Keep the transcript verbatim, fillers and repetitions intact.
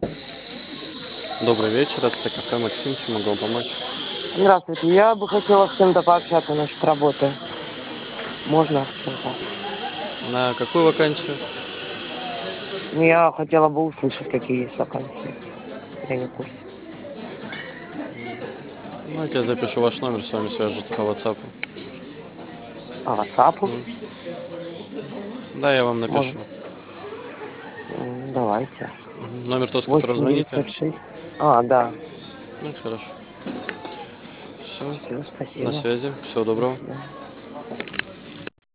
Добрый вечер, это кафе Максим, чем могу вам помочь? Здравствуйте. Я бы хотела с кем-то пообщаться насчет работы. Можно с кем-то? На какую вакансию? Ну, я хотела бы услышать, какие есть вакансии. Я не в курсе. Давайте я запишу ваш номер, с вами свяжутся по WhatsApp. По ватсапу? М, Да, я вам напишу. Может. М, Давайте. Мгм. Номер тот, с которого Восемь звоните? девятьсот шесть. А, да. Ну, хорошо. Все, Все, на спасибо. связи. Всего До доброго. свидания.